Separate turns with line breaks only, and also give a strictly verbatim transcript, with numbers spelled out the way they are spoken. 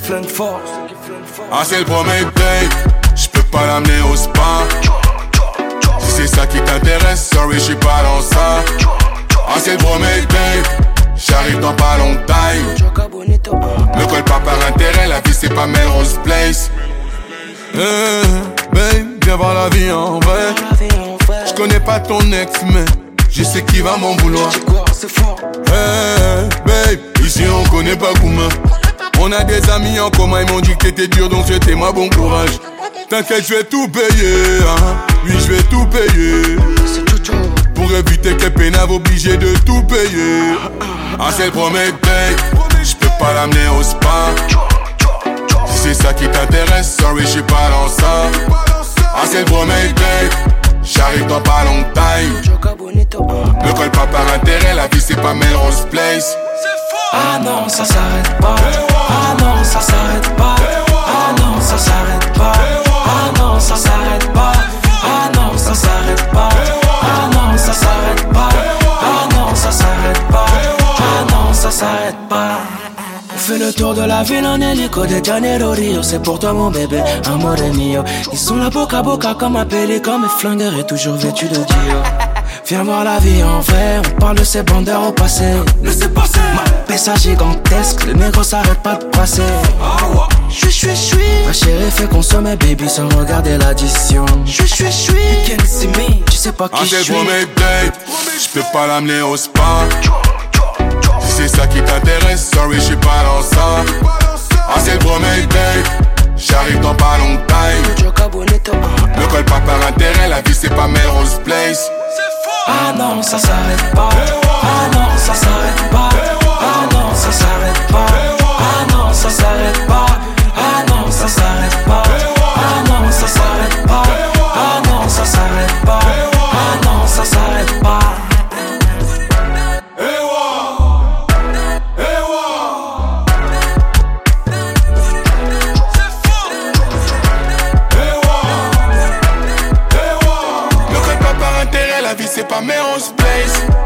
flingue fort.
Ah c'est le premier date, j'peux pas l'amener au spa. Si c'est ça qui t'intéresse, sorry j'suis pas dans ça. Ah c'est le premier date, j'arrive dans pas longtemps. Me colle pas par intérêt, la vie c'est pas Melrose Place. Hey, babe, viens voir la vie en vrai. J'connais pas ton ex mais je sais qui va m'en vouloir. Hey, babe, ici on connaît pas Gouma. On a des amis en commun, ils m'ont dit que t'étais dur donc souhaitez-moi bon courage. T'inquiète, je vais tout payer, hein. Oui, je vais tout payer. Pour éviter que pénave obligé de tout payer. Ah, c'est le premier date, j'peux pas l'amener au spa. Si c'est ça qui t'intéresse, sorry, j'suis pas dans ça. Ah, c'est le premier date, j'arrive dans pas longtemps. Me colle pas par intérêt, la vie c'est pas Melrose Place.
Ah non, ça s'arrête pas. Ah non, ça s'arrête pas. Ah non, ça s'arrête pas. Ah non, ça s'arrête pas. Ah non, ça s'arrête pas. Ah non, ça s'arrête pas. Ah non, ça s'arrête pas. Ah non, ça s'arrête pas. On fait le tour de la ville en hélico de Janeiro Rio. C'est pour toi mon bébé, amore mio. Ils sont là boca à boca comme un pélican. Mes flingueurs est toujours vêtu de Dio. Viens voir la vie en vrai, on parle de ces bandeurs au passé. Laissez passer. Ma pessa gigantesque, le négro s'arrête pas de passer. J'suis, j'suis, j'suis. Ma chérie fait consommer baby sans regarder l'addition. J'suis, j'suis, j'suis. Can't see me, tu sais pas qui j'suis.
Ah c'est le premier date, j'peux pas l'amener au spa. Si c'est ça qui t'intéresse, sorry j'suis pas dans ça. Ah c'est le premier date, j'arrive dans pas longtemps. Me colle pas par intérêt, la vie c'est pas Melrose Place.
Ah non, ça s'arrête pas. Ah non, ça s'arrête pas. Ah non, ça s'arrête pas. Ah non, ça s'arrête pas. Ah non, ça s'arrête pas. Ah non, ça s'arrête pas. Ah non, ça s'arrête pas. Ah non, ça s'arrête pas.
Me colle pas par intérêt, la vie c'est pas Melrose Place.